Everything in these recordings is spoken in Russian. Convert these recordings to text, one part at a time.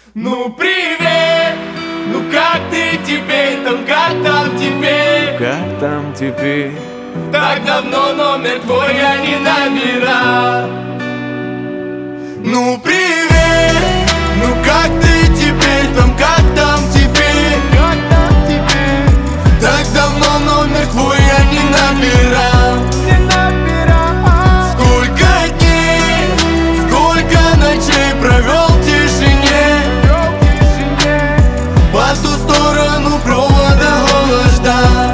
Ну привет, ну как ты теперь там, как там теперь? Как там теперь? Так давно номер твой я не набирал. Ну привет, ну как ты теперь там, как там теперь? Как там теперь? Так давно номер твой я не набирал. Сколько дней, сколько ночей провел в тишине. По ту сторону провода голос ждал.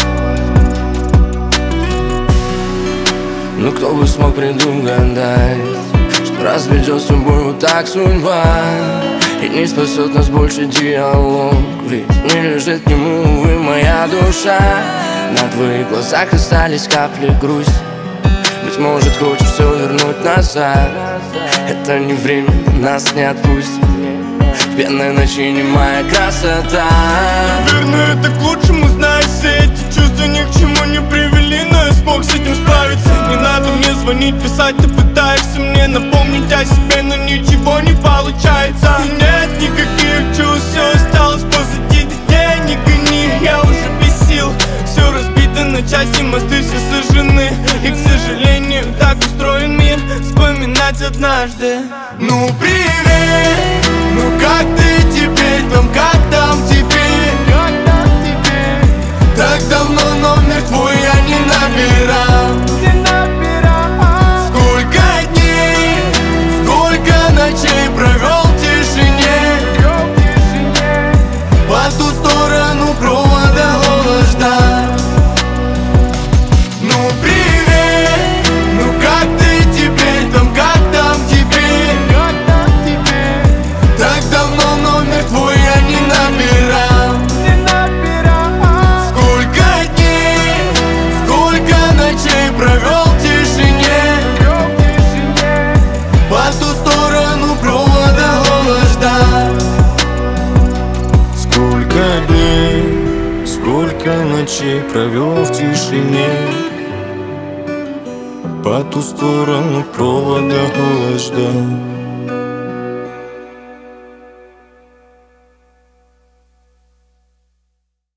Ну кто бы смог предугадать, что разведет с тобой вот так судьба, и не спасет нас больше диалог, ведь не лежит к нему, увы, моя душа. На твоих глазах остались капли грусти. Быть может, хочешь все вернуть назад. Это не время, нас не отпустит. В пенной ночи немая красота. Наверное, это к лучшему, знаешь, все эти чувства ни к чему не привели, но я смог с этим справиться. Не надо мне звонить, писать, ты пытаешься мне напомнить о себе, но ничего не получается. И нет никаких чувств, все осталось позади. Не гони, я уже без сил. Все разбито на части, мосты все сожжены. И, к сожалению, так устроен мир, вспоминать однажды. Ну привет, ну как ты теперь там, как там теперь? Как там теперь? Так давно номер твой я не набирал. Сколько дней, сколько ночей провел в тишине. По ту сторону провода голос ждал. Ну привет, ну как ты теперь там, как там теперь? Как там теперь? Так давно номер твой я не набирал. Сколько дней, сколько ночей провел в тишине. По ту сторону провода голос ждал. Сколько дней, сколько ночей провел в тишине. По ту сторону провода голос ждал.